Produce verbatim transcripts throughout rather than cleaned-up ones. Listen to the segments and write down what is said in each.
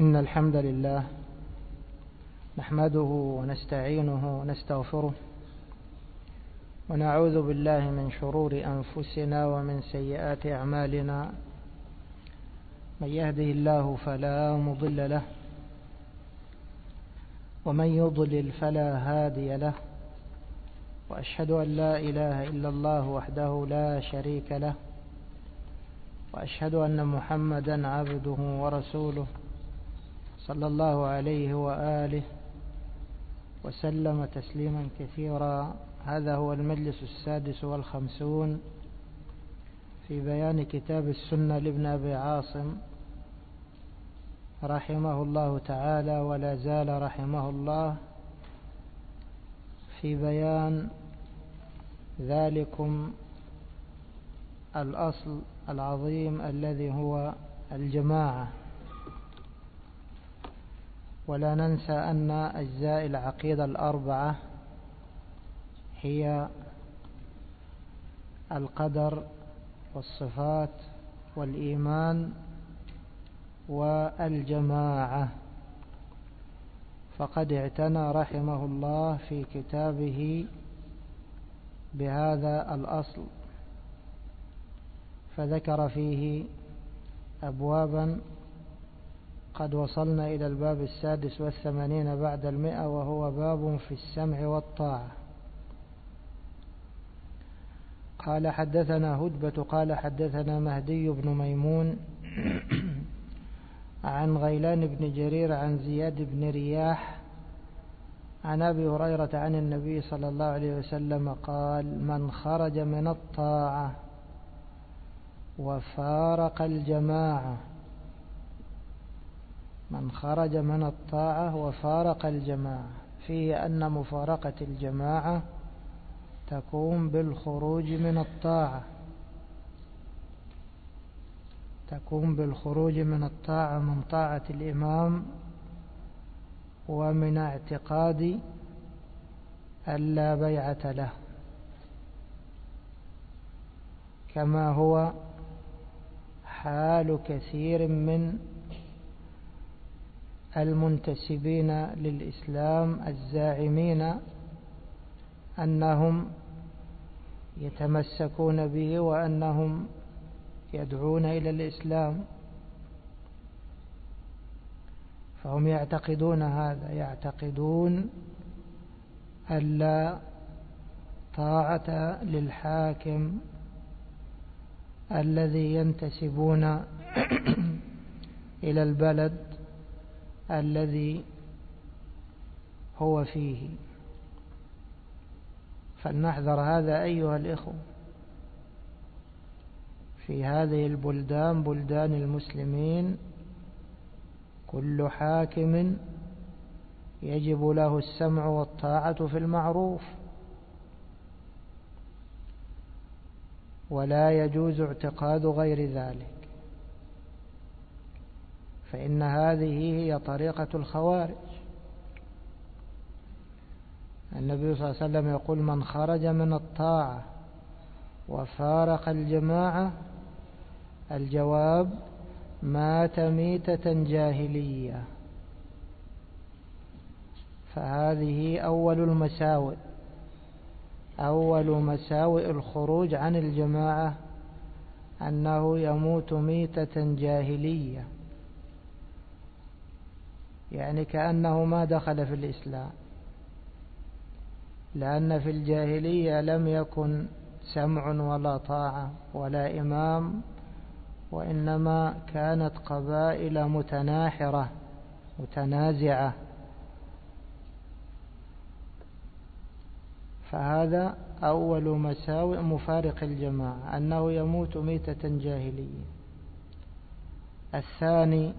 إن الحمد لله نحمده ونستعينه ونستغفره ونعوذ بالله من شرور أنفسنا ومن سيئات أعمالنا. من يهده الله فلا مضل له ومن يضلل فلا هادي له، وأشهد أن لا إله إلا الله وحده لا شريك له، وأشهد أن محمدا عبده ورسوله صلى الله عليه وآله وسلم تسليما كثيرا. هذا هو المجلس السادس والخمسون في بيان كتاب السنة لابن أبي عاصم رحمه الله تعالى، ولا زال رحمه الله في بيان ذلكم الأصل العظيم الذي هو الجماعة. ولا ننسى أن أجزاء العقيدة الأربعة هي القدر والصفات والإيمان والجماعة، فقد اعتنى رحمه الله في كتابه بهذا الأصل، فذكر فيه أبوابا قد وصلنا إلى الباب السادس والثمانين بعد المئة، وهو باب في السمع والطاعة. قال حدثنا هدبة قال حدثنا مهدي بن ميمون عن غيلان بن جرير عن زياد بن رياح عن أبي هريرة عن النبي صلى الله عليه وسلم قال: من خرج من الطاعة وفارق الجماعة من خرج من الطاعة وفارق الجماعة فيه أن مفارقة الجماعة تكون بالخروج من الطاعة تكون بالخروج من الطاعة من طاعة الإمام، ومن اعتقاد أن لا بيعة له، كما هو حال كثير من المنتسبين للإسلام الزاعمين أنهم يتمسكون به وأنهم يدعون إلى الإسلام، فهم يعتقدون هذا، يعتقدون أن لا طاعة للحاكم الذي ينتسبون إلى البلد الذي هو فيه. فلنحذر هذا أيها الإخوة في هذه البلدان، بلدان المسلمين، كل حاكم يجب له السمع والطاعة في المعروف، ولا يجوز اعتقاد غير ذلك، فإن هذه هي طريقة الخوارج. النبي صلى الله عليه وسلم يقول: من خرج من الطاعة وفارق الجماعة، الجواب: مات ميتة جاهلية. فهذه أول المساوئ أول مساوئ الخروج عن الجماعة أنه يموت ميتة جاهلية، يعني كأنه ما دخل في الإسلام، لأن في الجاهلية لم يكن سمع ولا طاعة ولا إمام، وإنما كانت قبائل متناحرة متنازعة. فهذا أول مساوئ مفارق الجماعة، أنه يموت ميتة جاهلية. الثاني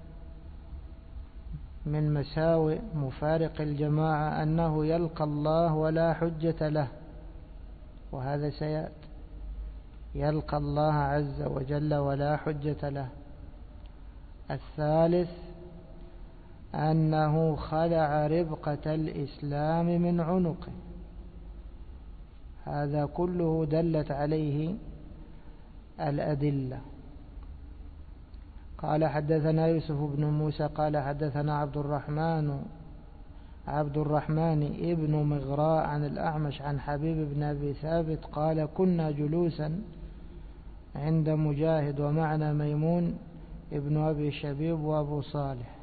من مساوئ مفارق الجماعة أنه يلقى الله ولا حجة له، وهذا سيأتي، يلقى الله عز وجل ولا حجة له. الثالث أنه خلع ربقة الإسلام من عنقه، هذا كله دلت عليه الأدلة. قال حدثنا يوسف بن موسى قال حدثنا عبد الرحمن عبد الرحمن ابن مغراء عن الأعمش عن حبيب بن أبي ثابت قال كنا جلوسا عند مجاهد ومعنا ميمون ابن أبي شبيب وأبو صالح،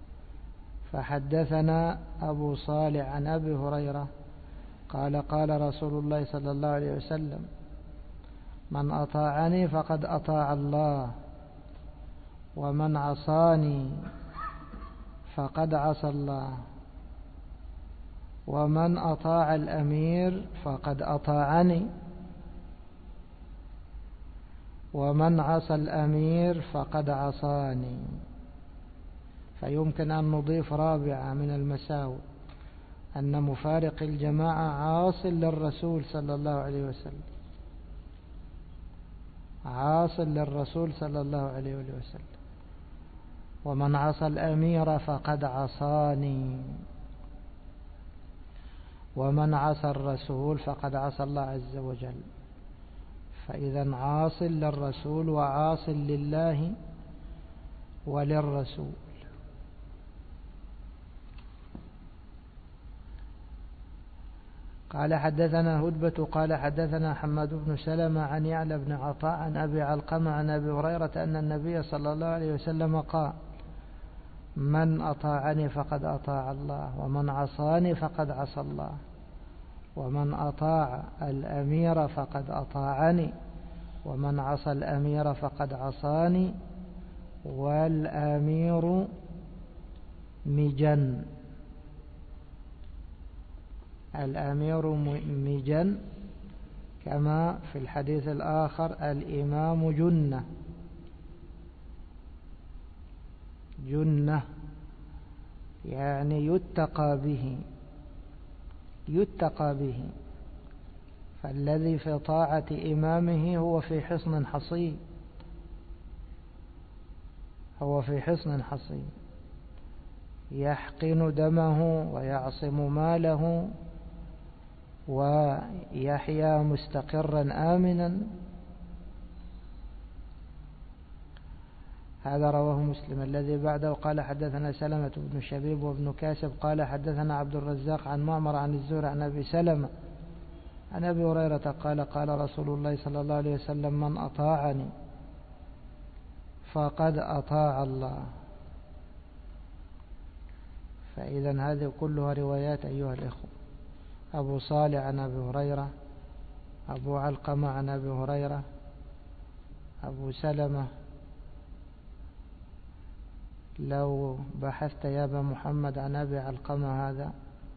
فحدثنا أبو صالح عن أبي هريرة قال قال رسول الله صلى الله عليه وسلم من أطاعني فقد أطاع الله ومن عصاني فقد عصى الله ومن أطاع الأمير فقد أطاعني ومن عصى الأمير فقد عصاني. فيمكن أن نضيف رابعة من المساوئ أن مفارق الجماعة عاص للرسول صلى الله عليه وسلم، عاص للرسول صلى الله عليه وسلم. ومن عصى الأمير فقد عصاني ومن عصى الرسول فقد عصى الله عز وجل. فإذا عاص للرسول وعاص لله وللرسول. قال حدثنا هدبة قال حدثنا حماد بن سلمة عن يعلى بن عطاء عن أبي علقمة عن أبي هريرة أن النبي صلى الله عليه وسلم قال من أطاعني فقد أطاع الله ومن عصاني فقد عصى الله ومن أطاع الأمير فقد أطاعني ومن عصى الأمير فقد عصاني والأمير مجن. الأمير مجن كما في الحديث الآخر الإمام جنة جنة يعني يتقى به يتقى به. فالذي في طاعة إمامه هو في حصن حصين هو في حصن حصين يحقن دمه ويعصم ماله ويحيا مستقرا آمنا. هذا رواه مسلم. الذي بعده قال حدثنا سلمة بن شبيب وابن كاسب قال حدثنا عبد الرزاق عن معمر عن الزهري عن أبي سلمة عن أبي هريرة قال قال رسول الله صلى الله عليه وسلم من أطاعني فقد أطاع الله. فإذا هذه كلها روايات أيها الإخوة. أبو صالح عن أبي هريرة، أبو علقمة عن أبي هريرة، أبو سلمة. لو بحثت يا أبا محمد عن أبي علقمة هذا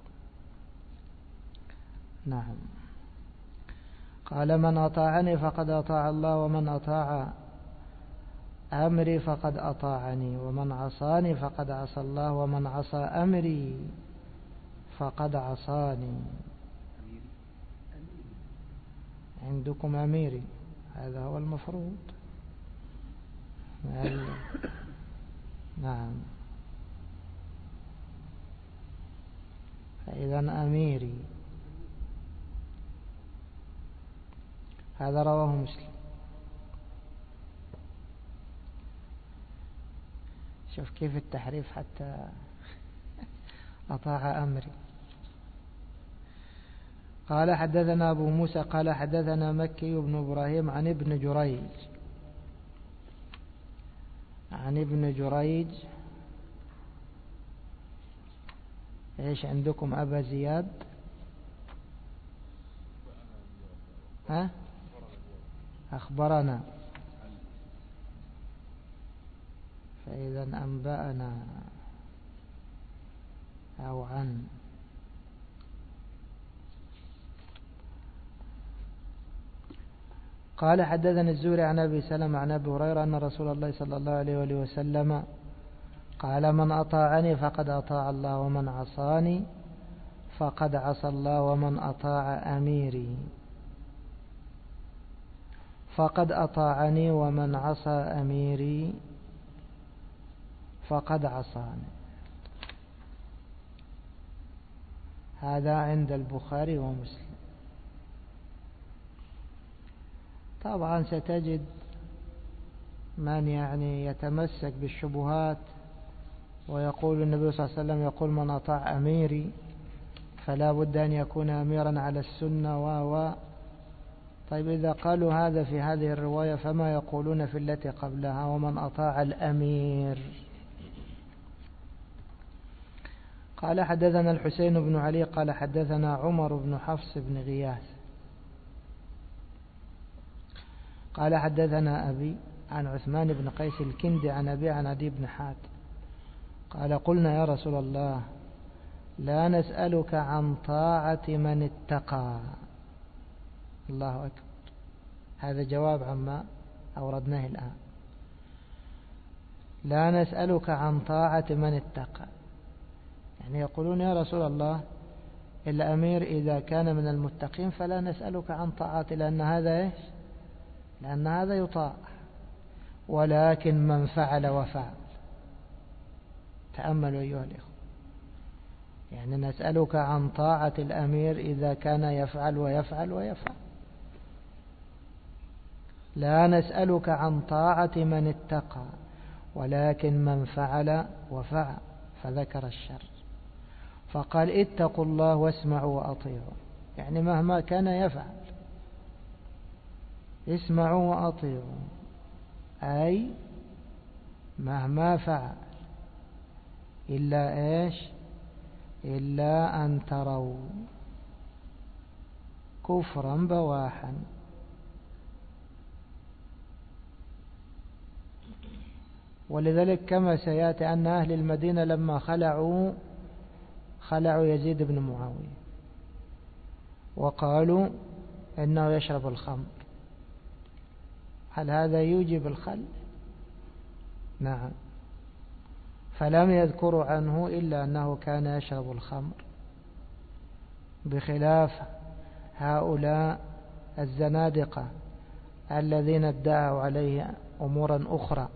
نعم. قال من أطاعني فقد أطاع الله ومن أطاع أمري فقد أطاعني ومن عصاني فقد عصى الله ومن عصى أمري فقد عصاني. عندكم أميري هذا هو المفروض. نعم. فإذا أميري هذا رواه مسلم. شوف كيف التحريف حتى أطاع أمري. قال حدثنا أبو موسى قال حدثنا مكي بن إبراهيم عن ابن جريج عن ابن جريج. إيش عندكم أبا زياد؟ ها أخبرنا. فإذا أنبأنا أو عن. قال حدثنا الزهري عن أبي سلمة عن أبي هريرة أن رسول الله صلى الله عليه وآله وسلم قال من أطاعني فقد أطاع الله ومن عصاني فقد عصى الله ومن أطاع أميري فقد أطاعني ومن عصى أميري فقد عصاني. هذا عند البخاري ومسلم. طبعا ستجد من يعني يتمسك بالشبهات ويقول النبي صلى الله عليه وسلم يقول من أطاع أميري فلا بد أن يكون أميرا على السنة و طيب إذا قالوا هذا في هذه الرواية فما يقولون في التي قبلها ومن أطاع الأمير؟ قال حدثنا الحسين بن علي قال حدثنا عمر بن حفص بن غياث قال حدثنا أبي عن عثمان بن قيس الكندي عن أبي عن عدي بن حاتم قال قلنا يا رسول الله لا نسألك عن طاعة من اتقى. الله أكبر. هذا جواب عما أوردناه الآن. لا نسألك عن طاعة من اتقى، يعني يقولون يا رسول الله الأمير إذا كان من المتقين فلا نسألك عن طاعته لأن هذا إيش؟ لأن هذا يطاع، ولكن من فعل وفعل. تأملوا أيها الإخوة، يعني نسألك عن طاعة الأمير إذا كان يفعل ويفعل ويفعل، لا نسألك عن طاعة من اتقى ولكن من فعل وفعل، فذكر الشر فقال اتقوا الله واسمعوا وأطيعوا، يعني مهما كان يفعل اسمعوا وأطيعوا، أي مهما فعل إلا إيش؟ إلا أن تروا كفرا بواحا. ولذلك كما سيأتي أن أهل المدينة لما خلعوا خلعوا يزيد بن معاوية وقالوا إنه يشرب الخمر، هل هذا يوجب الخل؟ نعم. فلم يذكروا عنه إلا أنه كان يشرب الخمر، بخلاف هؤلاء الزنادقة الذين ادعوا عليه أمورا أخرى.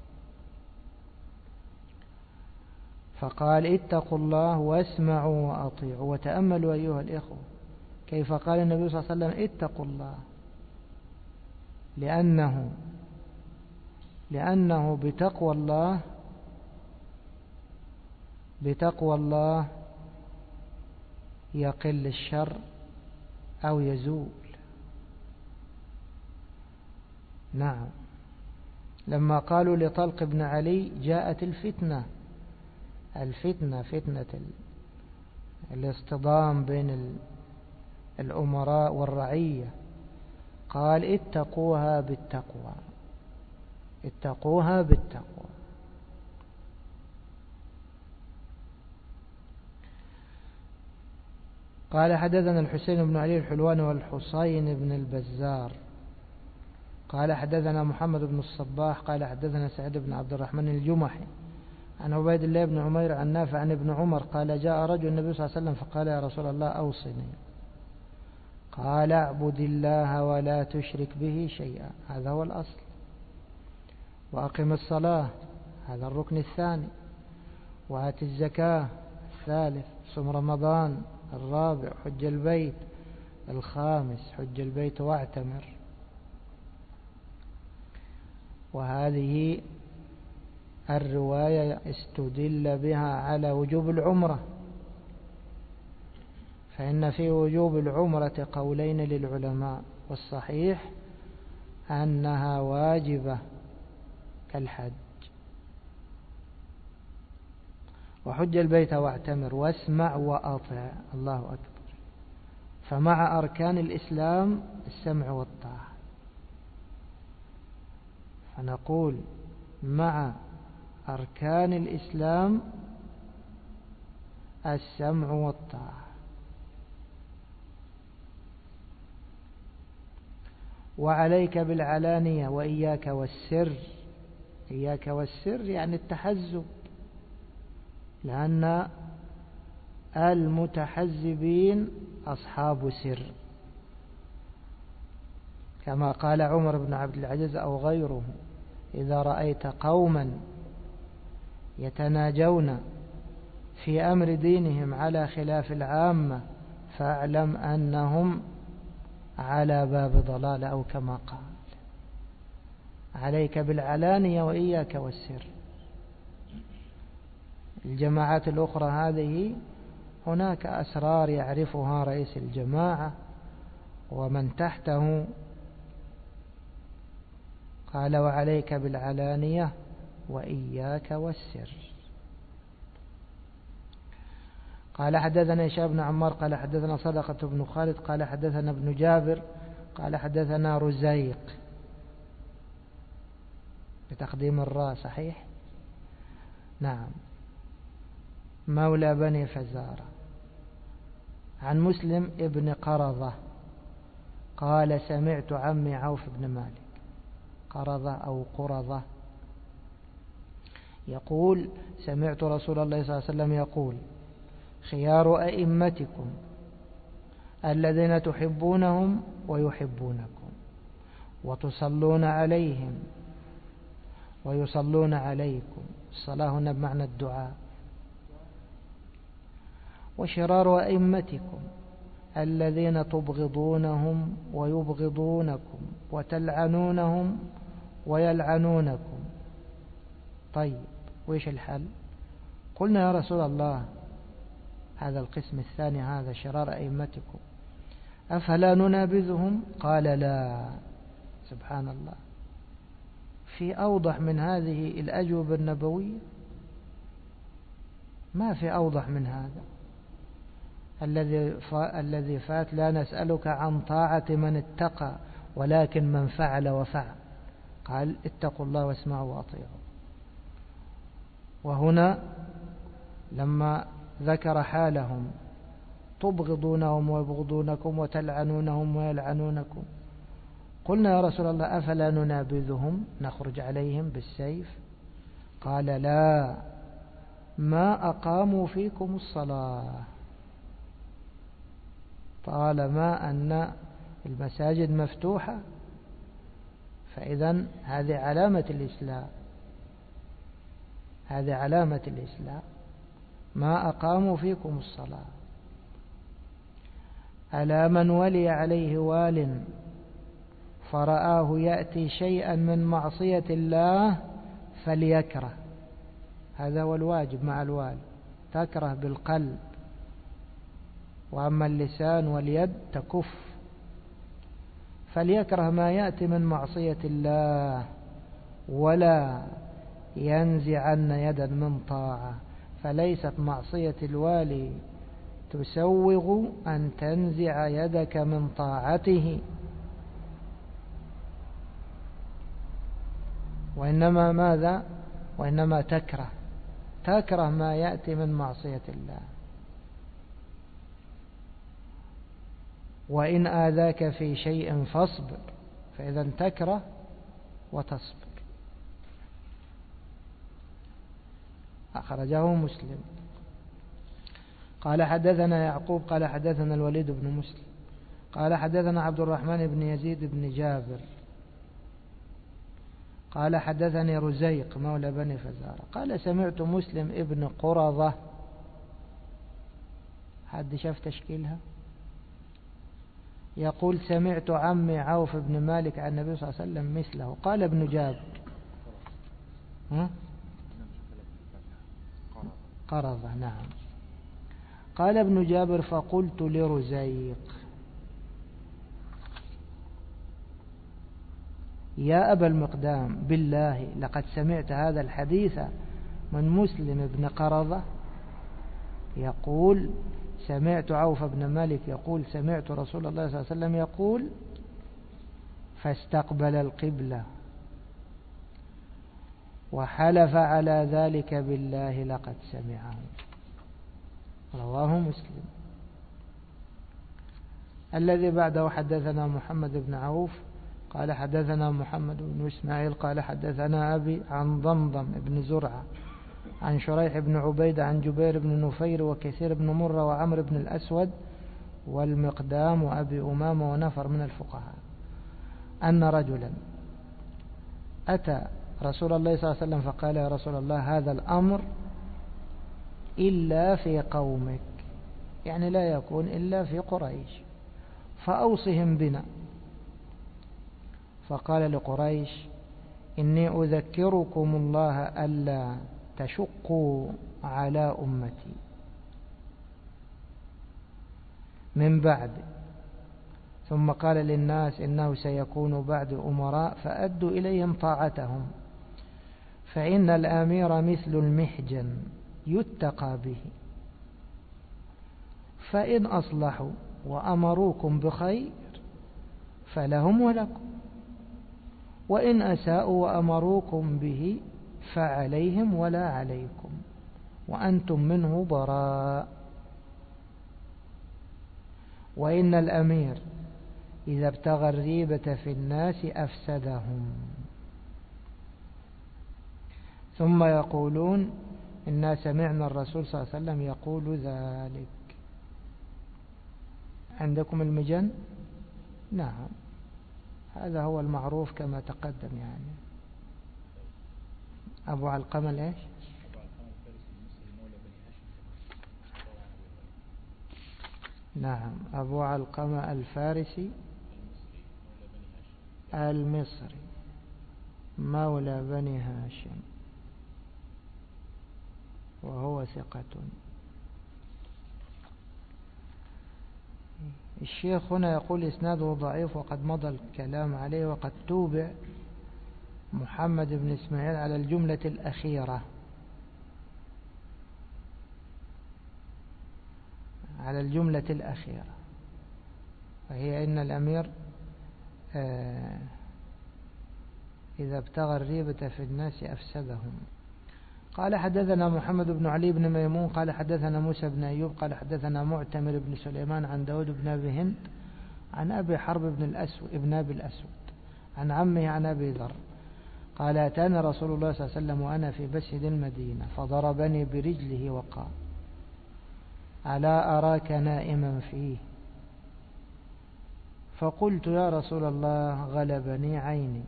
فقال اتقوا الله واسمعوا وأطيعوا. وتأملوا أيها الإخوة كيف قال النبي صلى الله عليه وسلم اتقوا الله، لأنه لأنه بتقوى الله بتقوى الله يقل الشر أو يزول. نعم. لما قالوا لطلق بن علي جاءت الفتنة الفتنة فتنة الاصطدام بين الأمراء والرعية، قال اتقوها بالتقوى اتقوها بالتقوى. قال حدثنا الحسين بن علي الحلواني والحسين بن البزار قال حدثنا محمد بن الصباح قال حدثنا سعيد بن عبد الرحمن الجمحي عن عبيد الله بن عمير عن نافع عن ابن عمر قال جاء رجل النبي صلى الله عليه وسلم فقال يا رسول الله أوصني، قال اعبد الله ولا تشرك به شيئا، هذا هو الأصل، وأقم الصلاة، هذا الركن الثاني، وآت الزكاة الثالث، صم رمضان الرابع، حج البيت الخامس، حج البيت واعتمر. وهذه الرواية استدل بها على وجوب العمرة، فإن في وجوب العمرة قولين للعلماء، والصحيح أنها واجبة كالحج. وحج البيت واعتمر واسمع وأطع، الله أكبر. فمع أركان الإسلام السمع والطاعة، فنقول مع أركان الإسلام السمع والطاعة. وعليك بالعلانية وإياك والسر، إياك والسر يعني التحزب، لأن المتحزبين أصحاب سر، كما قال عمر بن عبد العزيز أو غيره إذا رأيت قوما يتناجون في أمر دينهم على خلاف العامة فاعلم أنهم على باب ضلال، أو كما قال. عليك بالعلانية وإياك والسر. الجماعات الأخرى هذه هناك أسرار يعرفها رئيس الجماعة ومن تحته. قال وعليك بالعلانية وإياك والسر. قال حدثنا هشام بن عمار قال حدثنا صدقة بن خالد قال حدثنا ابن جابر قال حدثنا رزيق بتقديم الراء صحيح. نعم. مولى بني فزارة عن مسلم ابن قرظة قال سمعت عمي عوف بن مالك قرظة أو قرظة يقول سمعت رسول الله صلى الله عليه وسلم يقول خيار أئمتكم الذين تحبونهم ويحبونكم وتصلون عليهم ويصلون عليكم. الصلاة هنا بمعنى الدعاء. وشرار أئمتكم الذين تبغضونهم ويبغضونكم وتلعنونهم ويلعنونكم. طيب وإيش الحل؟ قلنا يا رسول الله هذا القسم الثاني هذا شرار أئمتكم أفلا ننابذهم؟ قال لا. سبحان الله، في أوضح من هذه الأجوبة النبوية؟ ما في أوضح من هذا. الذي الذي فات لا نسألك عن طاعة من اتقى ولكن من فعل وفعل. قال اتقوا الله واسمعوا وأطيعوا. وهنا لما ذكر حالهم تبغضونهم ويبغضونكم وتلعنونهم ويلعنونكم قلنا يا رسول الله أفلا ننابذهم نخرج عليهم بالسيف؟ قال لا، ما أقاموا فيكم الصلاة طالما أن المساجد مفتوحة فإذا هذه علامة الإسلام، هذه علامة الإسلام. ما أقاموا فيكم الصلاة. ألا من ولي عليه وال فرآه يأتي شيئا من معصية الله فليكره. هذا هو الواجب مع الوالي، تكره بالقلب، وأما اللسان واليد تكف. فليكره ما يأتي من معصية الله ولا ينزعن يدا من طاعة. فليست معصية الوالي تسوغ أن تنزع يدك من طاعته، وإنما ماذا؟ وإنما تكره تكره ما يأتي من معصية الله. وإن آذاك في شيء فاصبر، فإذا تكره وتصبر. أخرجه مسلم. قال حدثنا يعقوب قال حدثنا الوليد بن مسلم قال حدثنا عبد الرحمن بن يزيد بن جابر قال حدثني رزيق مولى بني فزارة قال سمعت مسلم ابن قرظة. حد شاف تشكيلها؟ يقول سمعت عمي عوف بن مالك عن النبي صلى الله عليه وسلم مثله. قال ابن جابر ها؟ قرظة. نعم. قال ابن جابر فقلت لرزيق يا أبا المقدام بالله لقد سمعت هذا الحديث من مسلم بن قرظة يقول سمعت عوف بن مالك يقول سمعت رسول الله صلى الله عليه وسلم يقول فاستقبل القبلة وحلف على ذلك بالله لقد سمعه. رواه مسلم. الذي بعده حدثنا محمد بن عوف قال حدثنا محمد بن إسماعيل قال حدثنا أبي عن ضمضم بن زرعة عن شريح بن عبيد عن جبير بن نفير وكثير بن مرة وعمر بن الأسود والمقدام وأبي أمامة ونفر من الفقهاء أن رجلا أتى رسول الله صلى الله عليه وسلم فقال يا رسول الله هذا الأمر إلا في قومك، يعني لا يكون إلا في قريش، فأوصهم بنا. فقال لقريش إني أذكركم الله ألا تشقوا على أمتي من بعد. ثم قال للناس إنه سيكون بعد أمراء فأدوا إليهم طاعتهم، فإن الأمير مثل المحجن يتقى به، فإن أصلحوا وأمروكم بخير فلهم ولكم، وإن أساءوا وأمروكم به فعليهم ولا عليكم، وأنتم منه براء. وإن الأمير إذا ابتغى الريبة في الناس أفسدهم. ثم يقولون إنا سمعنا الرسول صلى الله عليه وسلم يقول ذلك. عندكم المجن؟ نعم، هذا هو المعروف كما تقدم. يعني أبو علقمة ليش؟ نعم، أبو علقمة الفارسي المصري مولى بني هاشم، وهو ثقة. الشيخ هنا يقول إسناده ضعيف وقد مضى الكلام عليه، وقد توبع محمد بن إسماعيل على الجملة الأخيرة، على الجملة الأخيرة، وهي إن الأمير إذا ابتغى الريبة في الناس أفسدهم. قال حدثنا محمد بن علي بن ميمون قال حدثنا موسى بن أيوب قال حدثنا معتمر بن سليمان عن داود بن أبي هند عن أبي حرب بن الأسود ابن أبي الأسود عن عمه عن أبي ذر قال أتاني رسول الله صلى الله عليه وسلم وأنا في مسجد المدينة فضربني برجله وقال ألا أراك نائما فيه؟ فقلت يا رسول الله غلبني عيني.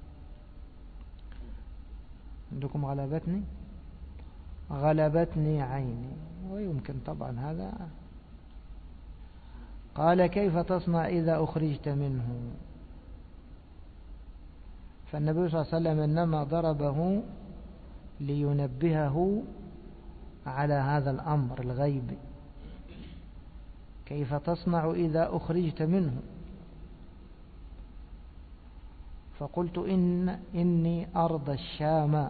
عندكم غلبتني؟ غلبتني عيني، ويمكن طبعا هذا. قال كيف تصنع إذا أخرجت منه؟ فالنبي صلى الله عليه وسلم إنما ضربه لينبهه على هذا الأمر الغيبي، كيف تصنع إذا أخرجت منه؟ فقلت إن إني أرض الشام.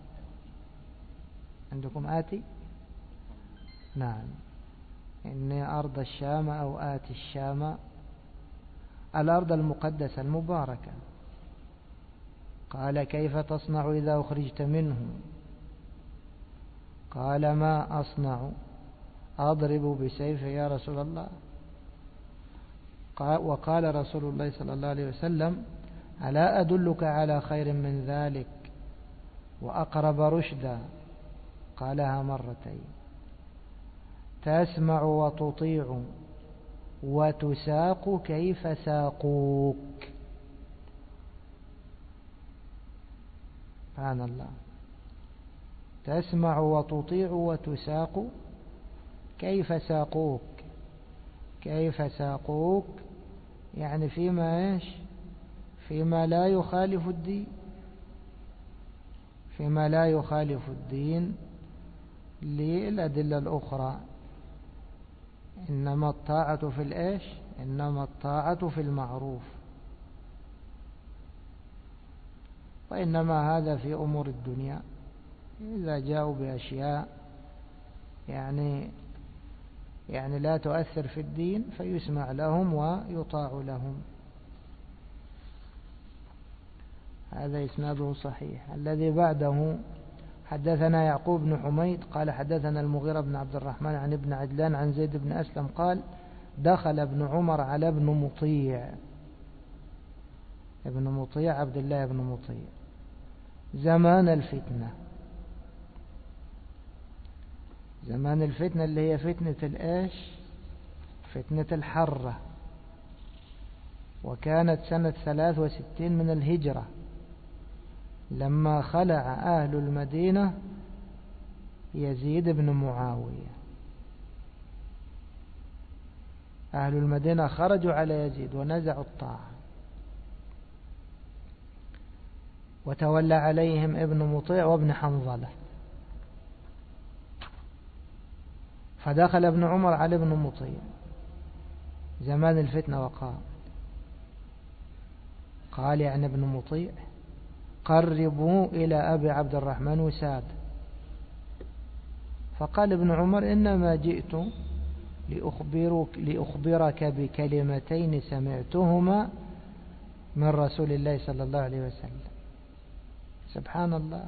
عندكم آتي؟ نعم، إني أرض الشام أو آتي الشام، الأرض المقدسة المباركة. قال كيف تصنع إذا أخرجت منه؟ قال ما أصنع، أضرب بسيفي يا رسول الله. وقال رسول الله صلى الله عليه وسلم ألا أدلك على خير من ذلك وأقرب رشدا؟ قالها مرتين. تسمع وتطيع وتساق كيف ساقوك. سبحان الله، تسمع وتطيع وتساق كيف ساقوك. كيف ساقوك يعني فيما إيش؟ فيما لا يخالف الدين، فيما لا يخالف الدين للأدلة الأخرى. إنما الطاعة في الإيش؟ إنما الطاعة في المعروف، وإنما هذا في أمور الدنيا. إذا جاءوا بأشياء يعني يعني لا تؤثر في الدين فيسمع لهم ويطاع لهم. هذا إسناده صحيح. الذي بعده حدثنا يعقوب بن حميد قال حدثنا المغيرة بن عبد الرحمن عن ابن عجلان عن زيد بن أسلم قال دخل ابن عمر على ابن مطيع. ابن مطيع عبد الله بن مطيع زمان الفتنة، زمان الفتنة اللي هي فتنة الإيش؟ فتنة الحرة، وكانت سنة ثلاث وستين من الهجرة لما خلع أهل المدينة يزيد بن معاوية. أهل المدينة خرجوا على يزيد ونزعوا الطاعة، وتولى عليهم ابن مطيع وابن حنظلة. فدخل ابن عمر على ابن مطيع زمان الفتنة وقال قال يعني ابن مطيع قربوا إلى أبي عبد الرحمن وساد. فقال ابن عمر إنما جئت لأخبرك, لأخبرك بكلمتين سمعتهما من رسول الله صلى الله عليه وسلم. سبحان الله،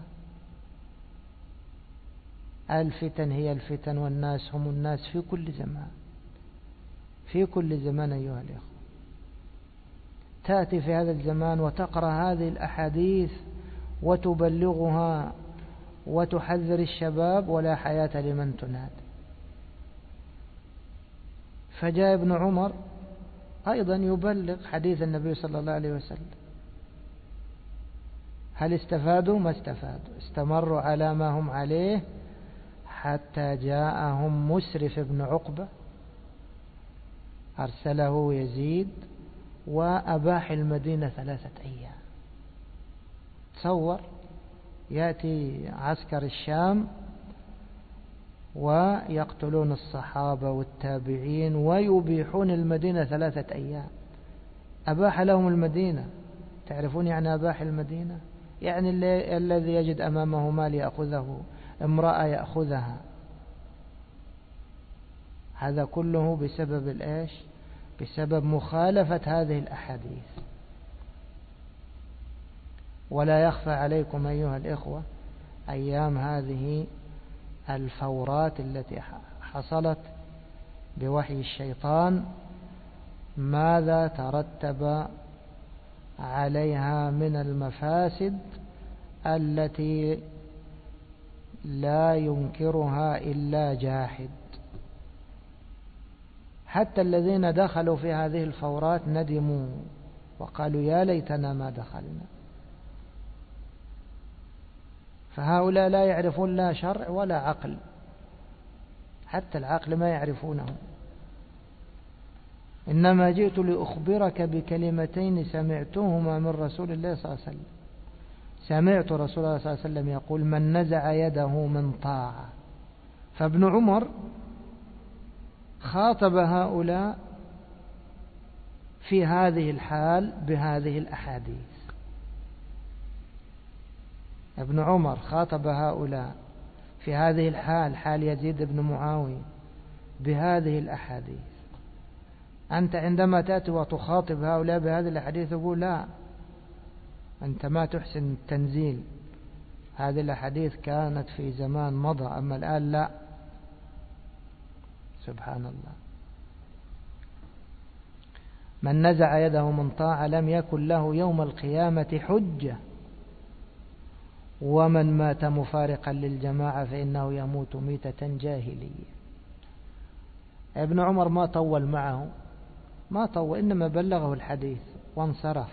الفتن هي الفتن والناس هم الناس في كل زمان، في كل زمان أيها الأخوة. تأتي في هذا الزمان وتقرأ هذه الأحاديث وتبلغها وتحذر الشباب ولا حياة لمن تنادي. فجاء ابن عمر أيضا يبلغ حديث النبي صلى الله عليه وسلم. هل استفادوا؟ ما استفادوا، استمروا على ما هم عليه حتى جاءهم مسرف بن عقبة أرسله يزيد وأباح المدينة ثلاثة أيام. تصور يأتي عسكر الشام ويقتلون الصحابة والتابعين ويبيحون المدينة ثلاثة أيام. أباح لهم المدينة. تعرفون يعني أباح المدينة؟ يعني الذي يجد أمامه مال يأخذه، امرأة يأخذها. هذا كله بسبب الإيش؟ بسبب مخالفة هذه الأحاديث. ولا يخفى عليكم أيها الإخوة أيام هذه الفورات التي حصلت بوحي الشيطان ماذا ترتب عليها من المفاسد التي لا ينكرها إلا جاحد. حتى الذين دخلوا في هذه الفورات ندموا وقالوا يا ليتنا ما دخلنا. فهؤلاء لا يعرفون لا شرع ولا عقل، حتى العقل ما يعرفونه. إنما جئت لأخبرك بكلمتين سمعتهما من رسول الله صلى الله عليه وسلم. سمعت رسول الله صلى الله عليه وسلم يقول من نزع يده من طاعة. فابن عمر خاطب هؤلاء في هذه الحال بهذه الأحاديث. ابن عمر خاطب هؤلاء في هذه الحال، حال يزيد بن معاوية، بهذه الأحاديث. أنت عندما تأتي وتخاطب هؤلاء بهذه الأحاديث تقول لا، أنت ما تحسن التنزيل، هذه الأحاديث كانت في زمان مضى، أما الآن لا. سبحان الله. من نزع يده من طاعة لم يكن له يوم القيامة حجة، ومن مات مفارقا للجماعة فإنه يموت ميتة جاهلية. ابن عمر ما طول معه، ما طول، إنما بلغه الحديث وانصرف،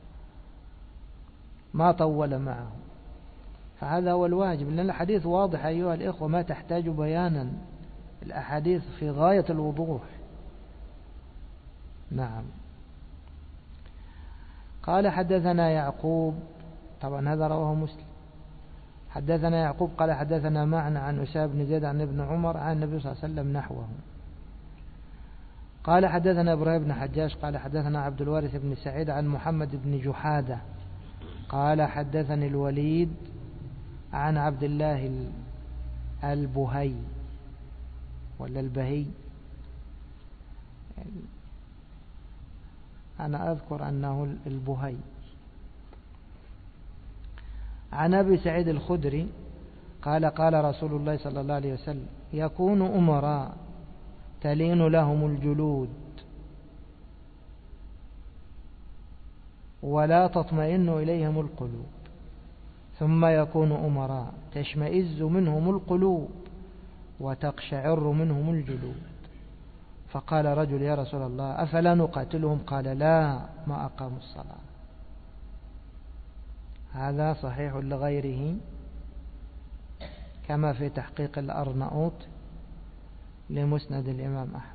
ما طول معه. فهذا هو الواجب، لأن الحديث واضح أيها الإخوة، ما تحتاج بيانا، الأحاديث في غاية الوضوح. نعم. قال حدثنا يعقوب، طبعا هذا رواه مسلم. حدثنا يعقوب قال حدثنا معنا عن أسامة بن زيد عن ابن عمر عن النبي صلى الله عليه وسلم نحوه. قال حدثنا إبراهيم بن حجاج قال حدثنا عبد الوارث بن سعيد عن محمد بن جحادة قال حدثني الوليد عن عبد الله البهي ولا البهي، أنا أذكر أنه البهي، عن أبي سعيد الخدري قال قال رسول الله صلى الله عليه وسلم يكون أمراء تلين لهم الجلود ولا تطمئن إليهم القلوب، ثم يكون أمراء تشمئز منهم القلوب وتقشعر منهم الجلود. فقال رجل يا رسول الله أفلا نقاتلهم؟ قال لا، ما أقاموا الصلاة. هذا صحيح لغيره كما في تحقيق الأرناؤوط لمسند الإمام أحمد.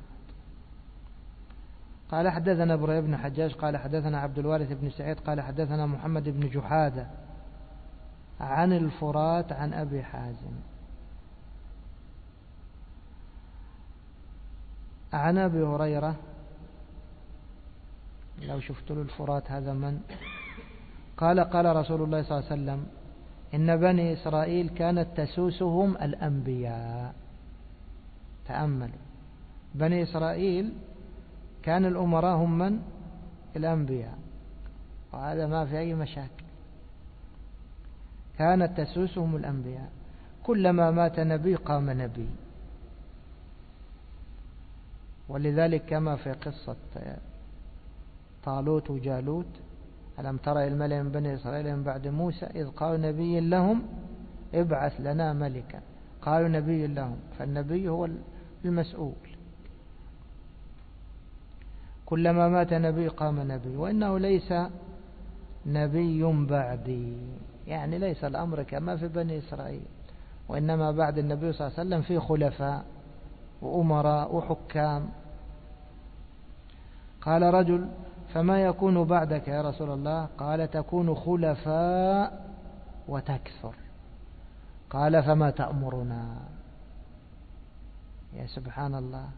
قال حدثنا إبراهيم بن حجاج قال حدثنا عبد الوارث بن سعيد قال حدثنا محمد بن جحادة عن الفرات عن أبي حازم عن أبي هريرة. لو شفت له الفرات هذا من قال قال رسول الله صلى الله عليه وسلم إن بني إسرائيل كانت تسوسهم الأنبياء. تأمل، بني إسرائيل كان الأمراء هم من؟ الأنبياء، وهذا ما في أي مشاكل. كانت تسوسهم الأنبياء، كلما مات نبي قام نبي. ولذلك كما في قصة طالوت وجالوت: ألم تر إلى الملأ من بني إسرائيل من بعد موسى إذ قالوا نبي لهم ابعث لنا ملكا. قالوا نبي لهم، فالنبي هو المسؤول. كلما مات نبي قام نبي، وإنه ليس نبي بعدي، يعني ليس الأمر كما في بني إسرائيل، وإنما بعد النبي صلى الله عليه وسلم في خلفاء وأمراء وحكام. قال رجل: فما يكون بعدك يا رسول الله؟ قال: تكون خلفاء وتكثر. قال: فما تأمرنا؟ يا سبحان الله،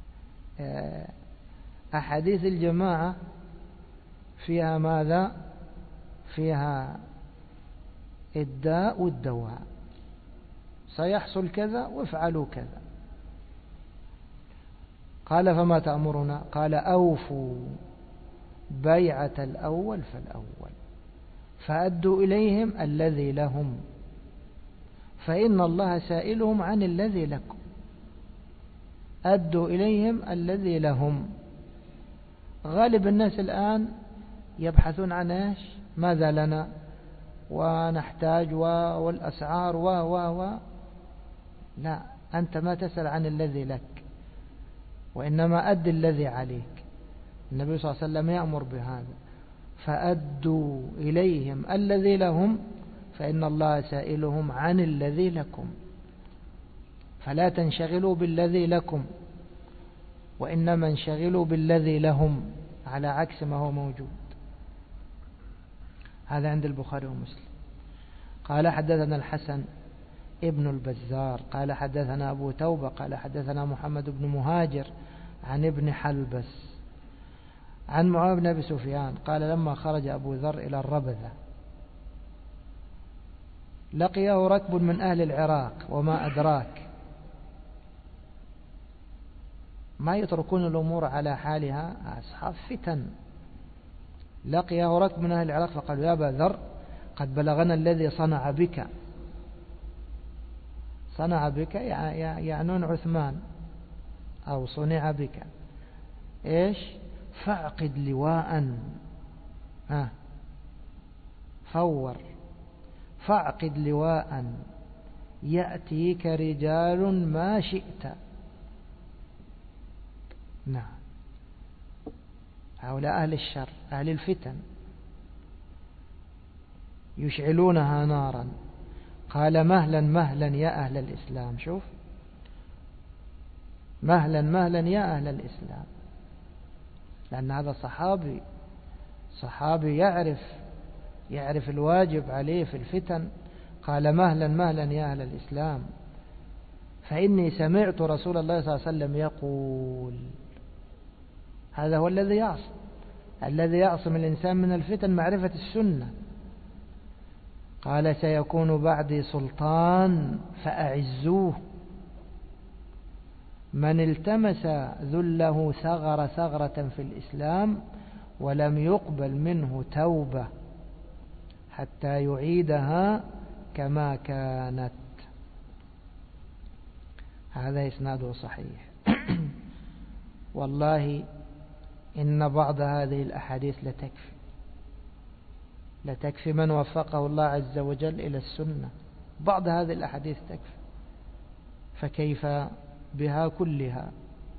أحاديث الجماعة فيها ماذا؟ فيها الداء والدواء، سيحصل كذا وافعلوا كذا. قال: فما تأمرنا؟ قال: أوفوا بيعة الأول فالأول، فأدوا إليهم الذي لهم، فإن الله سائلهم عن الذي لكم. أدوا إليهم الذي لهم. غالب الناس الآن يبحثون عن إيش؟ ماذا لنا ونحتاج والأسعار و و و لا، أنت ما تسأل عن الذي لك، وإنما أد الذي عليك. النبي صلى الله عليه وسلم يأمر بهذا: فأدوا إليهم الذي لهم فإن الله سائلهم عن الذي لكم. فلا تنشغلوا بالذي لكم، وإنما انشغلوا بالذي لهم، على عكس ما هو موجود. هذا عند البخاري ومسلم. قال: حدثنا الحسن ابن البزار قال حدثنا أبو توبة قال حدثنا محمد بن مهاجر عن ابن حلبس عن معاوية بن أبي سفيان قال: لما خرج أبو ذر إلى الربذة لقيه ركب من أهل العراق، وما أدراك، ما يتركون الأمور على حالها، أصحاب فتن. لقيه ركب من أهل العراق فقالوا: يا أبا ذر، قد بلغنا الذي صنع بك. صنع بك يعنون عثمان، أو صنع بك. إيش؟ فاعقد لواء، ها فور، فاعقد لواء يأتيك رجال ما شئت. نعم، هؤلاء أهل الشر، أهل الفتن، يشعلونها نارا. قال: مهلا مهلا يا أهل الإسلام. شوف، مهلا مهلا يا أهل الإسلام، لأن هذا صحابي، صحابي يعرف يعرف الواجب عليه في الفتن. قال: مهلا مهلا يا أهل الإسلام، فإني سمعت رسول الله صلى الله عليه وسلم يقول. هذا هو الذي يعصم، الذي يعصم الإنسان من الفتن معرفة السنة. قال: سيكون بعدي سلطان فأعزوه، من التمس ذله ثغر ثغرة في الإسلام ولم يقبل منه توبة حتى يعيدها كما كانت. هذا إسناده صحيح. والله إن بعض هذه الأحاديث لتكفي لتكفي من وفقه الله عز وجل إلى السنة. بعض هذه الأحاديث تكفي، فكيف بها كلها؟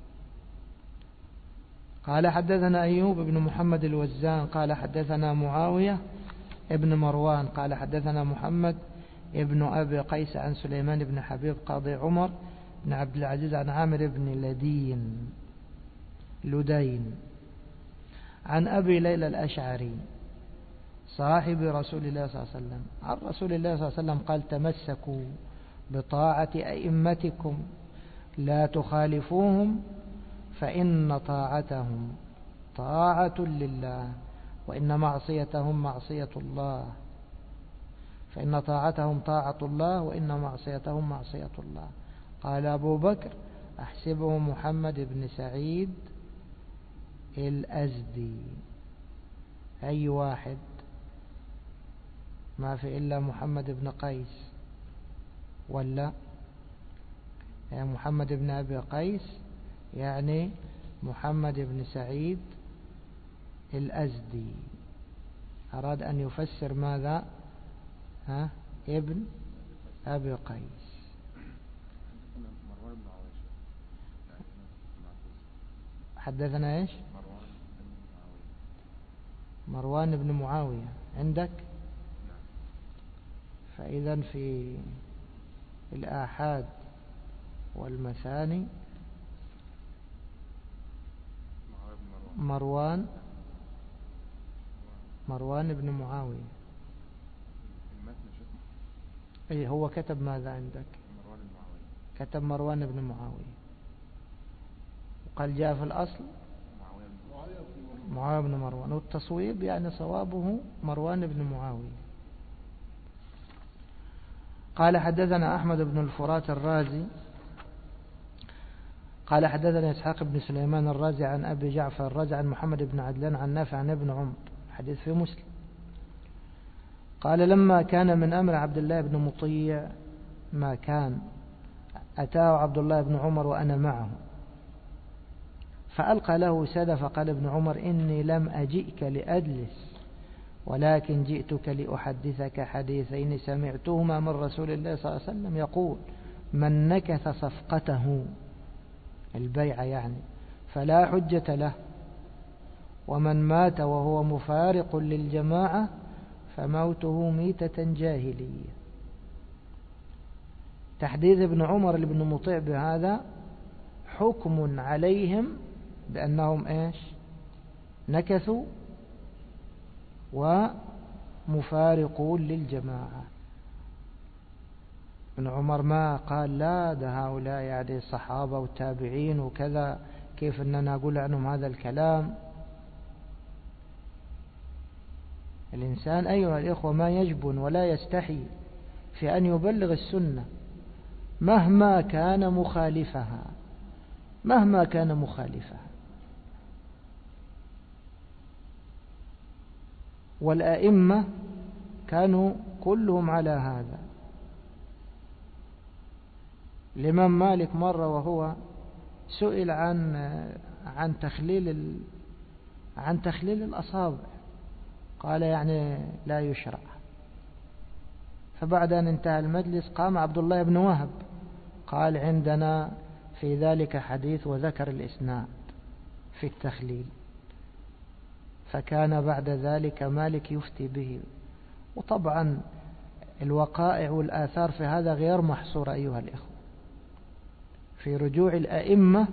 قال: حدثنا أيوب بن محمد الوزان قال حدثنا معاوية ابن مروان قال حدثنا محمد ابن أبي قيس عن سليمان بن حبيب قاضي عمر بن عبد العزيز عن عامر بن لدين لدين عن أبي ليلى الأشعري صاحب رسول الله صلى الله عليه وسلم. عن رسول الله صلى الله عليه وسلم قال: تمسكوا بطاعة أئمتكم لا تخالفوهم فإن طاعتهم طاعة لله وإن معصيتهم معصية الله فإن طاعتهم طاعة الله وإن معصيتهم معصية الله. قال أبو بكر: أحسبه محمد بن سعيد الأزدي. أي واحد؟ ما في إلا محمد بن قيس، ولا يعني محمد بن أبي قيس، يعني محمد بن سعيد الأزدي. أراد أن يفسر ماذا؟ ها؟ ابن أبي قيس. حدثنا إيش؟ مروان بن معاوية عندك؟ فإذا في الآحاد والمثاني مروان مروان بن معاوية. أي هو كتب ماذا عندك؟ كتب مروان بن معاوية، وقال جاء في الأصل معاوية بن مروان، والتصويب يعني صوابه مروان بن معاوية. قال: حدثنا أحمد بن الفرات الرازي قال: حدثنا إسحاق بن سليمان الرازي عن أبي جعفر الرازي عن محمد بن عدلان عن نافع عن ابن عمر، حديث في مسلم. قال: لما كان من أمر عبد الله بن مطيع ما كان، أتاه عبد الله بن عمر وأنا معه فألقى له سدى، فقال ابن عمر: إني لم أجئك لأجلس ولكن جئتك لأحدثك حديثين سمعتهما من رسول الله صلى الله عليه وسلم يقول: من نكث صفقته، البيع يعني، فلا حجة له، ومن مات وهو مفارق للجماعة فموته ميتة جاهلية. تحديث ابن عمر لابن مطيع بهذا حكم عليهم بأنهم إيش؟ نكثوا ومفارقون للجماعة. ابن عمر ما قال لا ده هؤلاء يعني الصحابة والتابعين وكذا، كيف أننا أقول عنهم هذا الكلام. الإنسان أيها الإخوة ما يجبن ولا يستحي في أن يبلغ السنة مهما كان مخالفها، مهما كان مخالفها. والأئمة كانوا كلهم على هذا. الإمام مالك مرة وهو سئل عن عن تخليل عن تخليل الأصابع، قال يعني لا يشرع. فبعد أن انتهى المجلس قام عبد الله بن وهب قال: عندنا في ذلك حديث، وذكر الإسناد في التخليل. فكان بعد ذلك مالك يفتي به. وطبعا الوقائع والآثار في هذا غير محصورة أيها الإخوة، في رجوع الأئمة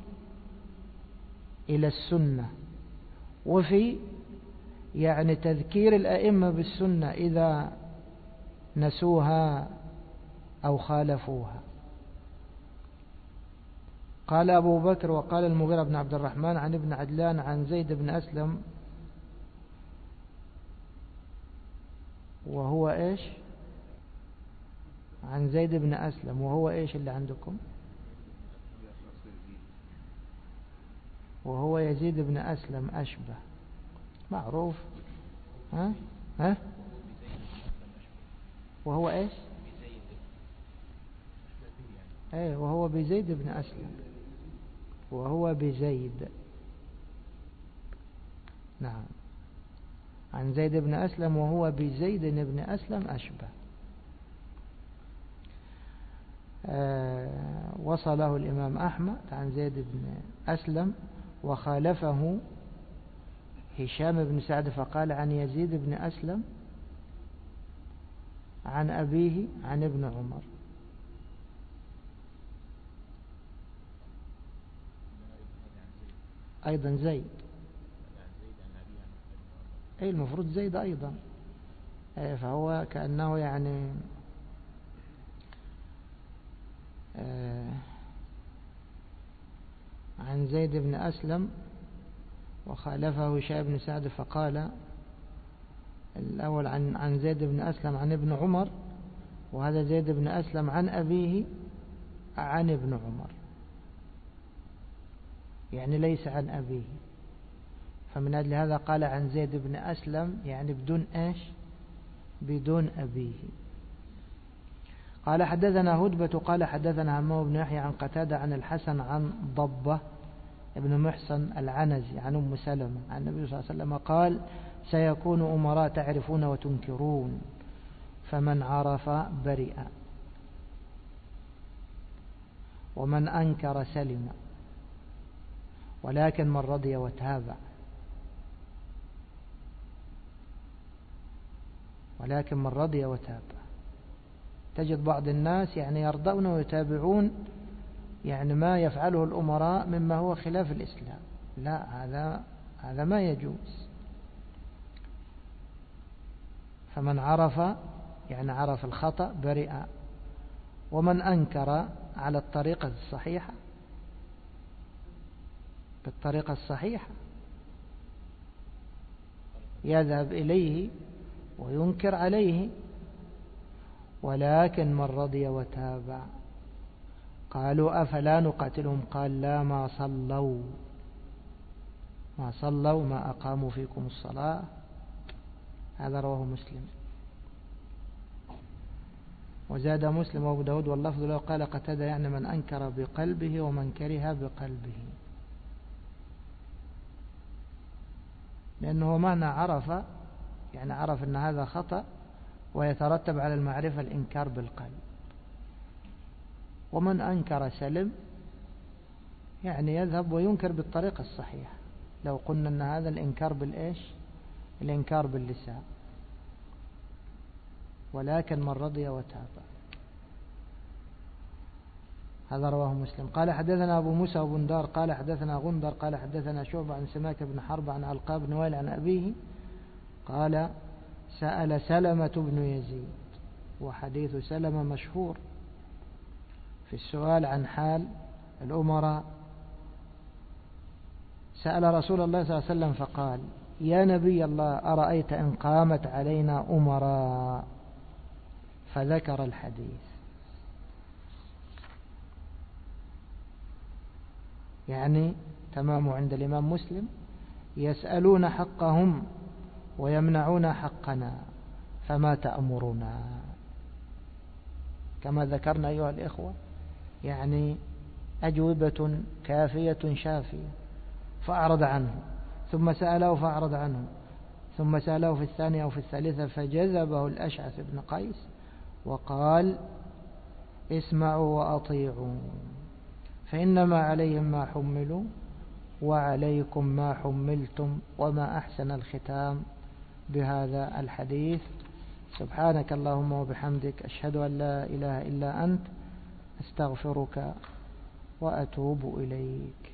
إلى السنة، وفي يعني تذكير الأئمة بالسنة إذا نسوها أو خالفوها. قال أبو بكر: وقال المغيرة بن عبد الرحمن عن ابن عدلان عن زيد بن أسلم، وهو إيش؟ عن زيد بن أسلم وهو إيش اللي عندكم؟ وهو يزيد بن أسلم أشبه، معروف. ها ها وهو إيش؟ ايه وهو بزيد بن أسلم، وهو بزيد، نعم، عن زيد بن أسلم وهو بزيد بن أسلم أشبه. آه وصله الإمام أحمد عن زيد بن أسلم، وخالفه هشام بن سعد فقال عن يزيد بن أسلم عن أبيه عن ابن عمر. أيضا زيد، أي المفروض زيد أيضا، فهو كأنه يعني عن زيد بن أسلم وخالفه هشام بن سعد فقال الأول عن عن زيد بن أسلم عن ابن عمر، وهذا زيد بن أسلم عن أبيه عن ابن عمر، يعني ليس عن أبيه، فمن أجل هذا قال عن زيد بن أسلم يعني بدون إيش؟ بدون أبيه. قال حدثنا هدبة قال حدثنا همام بن يحيى عن قتادة عن الحسن عن ضبة ابن محصن العنزي عن أم سلمة عن النبي صلى الله عليه وسلم قال سيكون أمراء تعرفون وتنكرون فمن عرف برئ ومن أنكر سلم ولكن من رضي وتابع ولكن من رضي وتابع. تجد بعض الناس يعني يرضون ويتابعون يعني ما يفعله الأمراء مما هو خلاف الإسلام، لا، هذا هذا ما يجوز. فمن عرف يعني عرف الخطأ برئ، ومن أنكر على الطريقة الصحيحة بالطريقة الصحيحة يذهب إليه وينكر عليه، ولكن من رضي وتابع. قالوا أفلا نقاتلهم؟ قال لا، ما صلوا ما صلوا ما أقاموا فيكم الصلاة. هذا رواه مسلم. وزاد مسلم وابو داود واللفظ له قال قتادة يعني من أنكر بقلبه ومن كره بقلبه، لأنه معنى عرف يعني عرف أن هذا خطأ ويترتب على المعرفة الإنكار بالقلب. ومن أنكر سلم يعني يذهب وينكر بالطريقة الصحيحة. لو قلنا أن هذا الإنكار بالإيش؟ الإنكار باللسان. ولكن من رضي وتابع. هذا رواه مسلم. قال حدثنا أبو موسى وبندار قال حدثنا غندر قال حدثنا شعبة عن سماك بن حرب عن ألقى بن وائل عن أبيه قال سأل سلمة بن يزيد، وحديث سلمة مشهور في السؤال عن حال الأمراء. سأل رسول الله صلى الله عليه وسلم فقال يا نبي الله أرأيت إن قامت علينا أمراء، فذكر الحديث. يعني تمام عند الإمام مسلم يسألون حقهم ويمنعون حقنا فما تأمرنا، كما ذكرنا أيها الإخوة، يعني أجوبة كافية شافية. فأعرض عنه، ثم سأله فأعرض عنه، ثم سأله في الثانية أو في الثالثة فجذبه الأشعث بن قيس وقال اسمعوا وأطيعوا فإنما عليهم ما حملوا وعليكم ما حملتم، وما أحسن الختام بهذا الحديث. سبحانك اللهم وبحمدك أشهد أن لا إله إلا أنت أستغفرك وأتوب إليك.